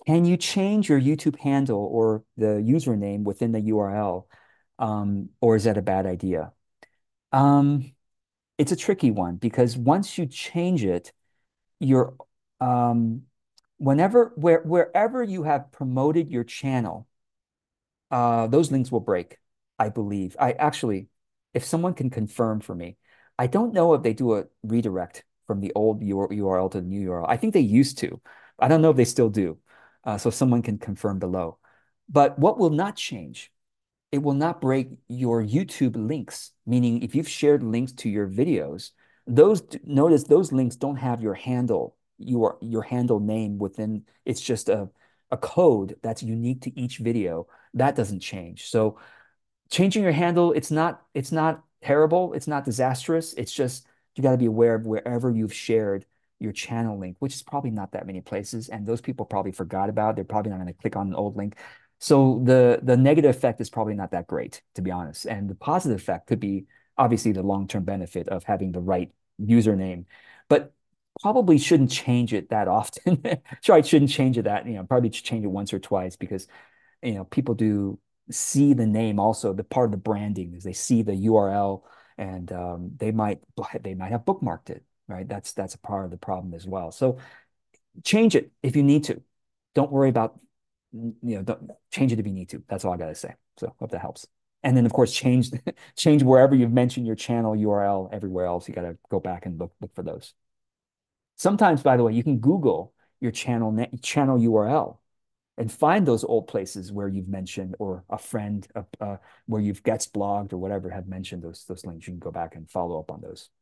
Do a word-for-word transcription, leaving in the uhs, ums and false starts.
Can you change your YouTube handle or the username within the U R L? Um, or is that a bad idea? Um, it's a tricky one because once you change it, you're um, whenever where wherever you have promoted your channel, uh, those links will break, I believe. I actually, if someone can confirm for me, I don't know if they do a redirect from the old U R L to the new U R L. I think they used to. I don't know if they still do. Uh, so someone can confirm below. But what will not change, it will not break your YouTube links, meaning if you've shared links to your videos, those notice those links don't have your handle, your your handle name within. It's just a a code that's unique to each video. That doesn't change. So changing your handle, it's not it's not terrible, it's not disastrous. It's just you got to be aware of wherever you've shared your channel link, which is probably not that many places, and those people probably forgot about it. They're probably not going to click on an old link. So the the negative effect is probably not that great, to be honest. And the positive effect could be obviously the long-term benefit of having the right username, but probably shouldn't change it that often. Sure, I shouldn't change it that, you know, probably change it once or twice because you know people do see the name also. The part of the branding is they see the U R L and um, they might they might have bookmarked it, right? That's that's a part of the problem as well. So change it if you need to. Don't worry about you know don't change it if you need to. That's all I gotta say. So hope that helps. And then of course change change wherever you've mentioned your channel U R L everywhere else. You gotta go back and look look for those. Sometimes, by the way, you can Google your channel channel U R L and find those old places where you've mentioned or a friend uh, uh, where you've guest blogged or whatever have mentioned those those links. You can go back and follow up on those.